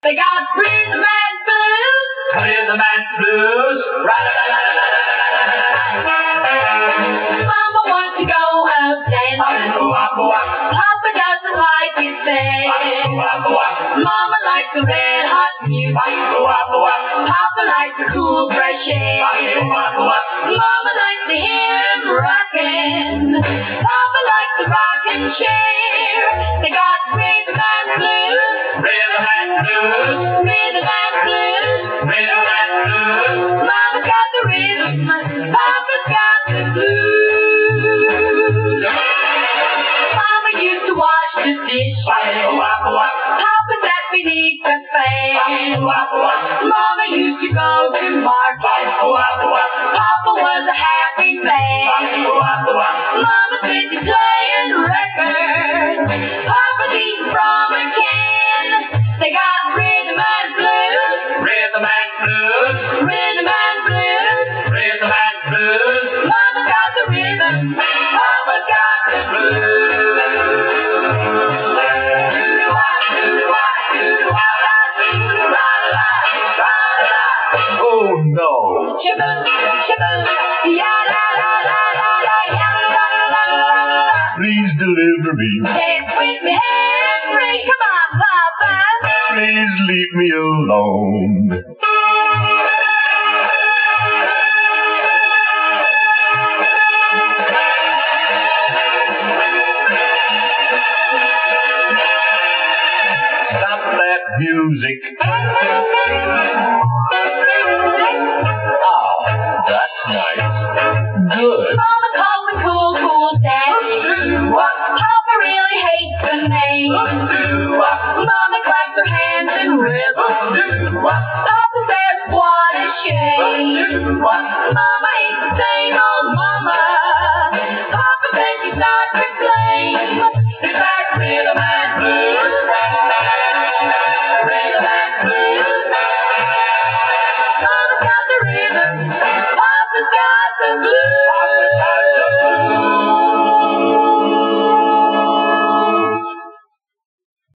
They got rhythm and blues. Rhythm and blues. Mama wants to go out dancing. Papa doesn't like his band. Mama likes the red hot music. Papa likes the cool fresh air. Mama likes to hear him rockin'. Papa likes to rock and share. They got rhythm and blues. Rhythm and blues. Rhythm and blues. Rhythm and blues. Mama's got the rhythm. Papa's got the blues. Mama used to wash the dishes. Papa sat beneath the fan. Mama used to go to market. Papa was a happy man. Mama's busy playing records. Papa's eating from a can. They got rhythm and blues. Rhythm and blues. Rhythm and blues. Rhythm and blues. Mama's got the rhythm. Papa's got the blues. Oh no! Shaboo, shaboo, ya la la la la la, ya la la la la. Please deliver me. Dance with me, Henry. Come on, Papa. Please leave me alone. Stop that music. Oh, that's nice. Good. Mama calls him cool, cool daddy. Papa really hates the name. Mama claps her hands in rhythm. Papa says, what a shame. Mama ain't the same old mama. Papa says she's not to blame. It's that rhythm and blues. Rhythm and blues. Mama's got the rhythm. Papa's got the blues.